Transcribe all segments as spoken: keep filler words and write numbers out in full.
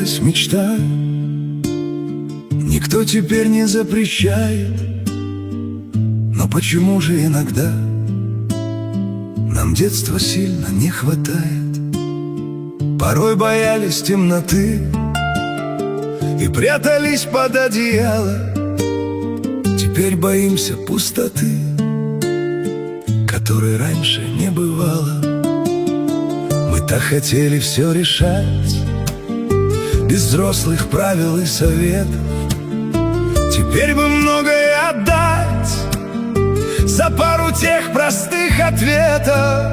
сбылась мечта. Никто теперь не запрещает. Но почему же иногда нам детства сильно не хватает? Порой боялись темноты и прятались под одеяло. Теперь боимся пустоты, которой раньше не бывало. Мы так хотели все решать без взрослых правил и советов. Теперь бы многое отдать за пару тех простых ответов.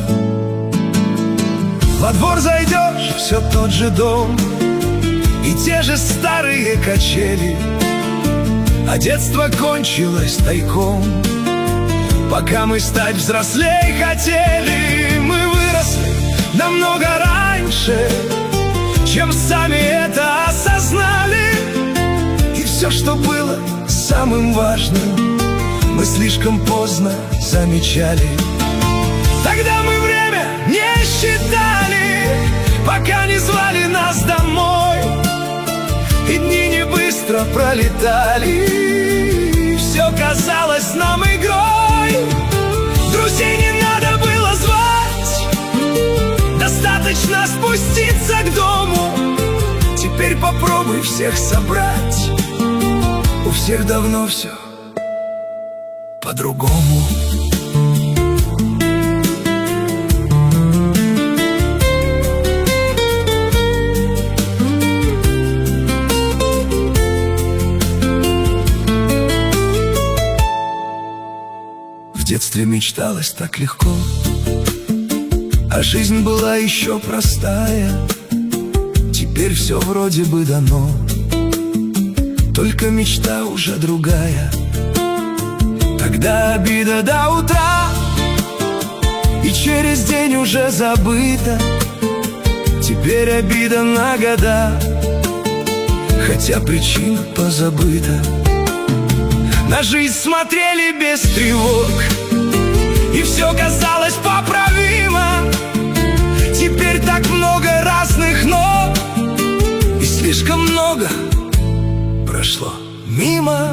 Во двор зайдешь, все тот же дом и те же старые качели. А детство кончилось тайком, пока мы стать взрослей хотели. Мы выросли намного раньше, чем сами это осознали. И все, что было самым важным, мы слишком поздно замечали. Тогда мы время не считали, пока не звали нас домой. И дни не быстро пролетали, все казалось нам игрой. Друзей не надо было звать, достаточно спуститься к дому. Теперь попробуй всех собрать, у всех давно все по-другому. В детстве мечталось так легко, а жизнь была еще простая. Теперь все вроде бы дано, только мечта уже другая. Тогда обида до утра, и через день уже забыта. Теперь обида на года, хотя причина позабыта. На жизнь смотрели без тревог, и все казалось поправимо. Теперь так много разных «но», и слишком много прошло мимо.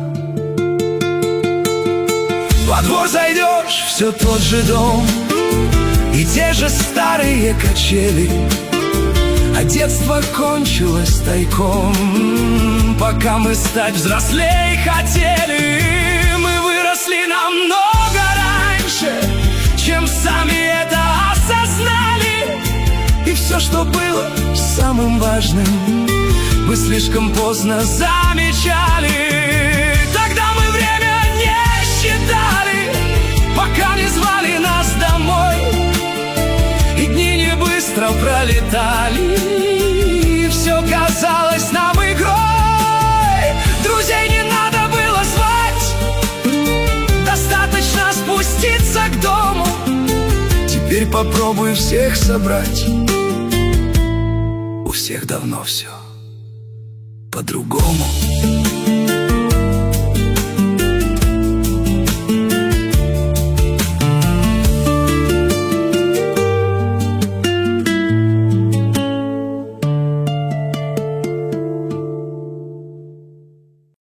Во двор зайдешь, все тот же дом и те же старые качели. А детство кончилось тайком, пока мы стать взрослей хотели. Мы выросли намного раньше, чем сами это осознали. И все, что было самым важным, мы слишком поздно замечали. Тогда мы время не считали, пока не звали нас домой. И дни не быстро пролетали, и все казалось нам игрой. Друзей не надо было звать, достаточно спуститься к дому. Теперь попробуй всех собрать, у всех давно все по-другому.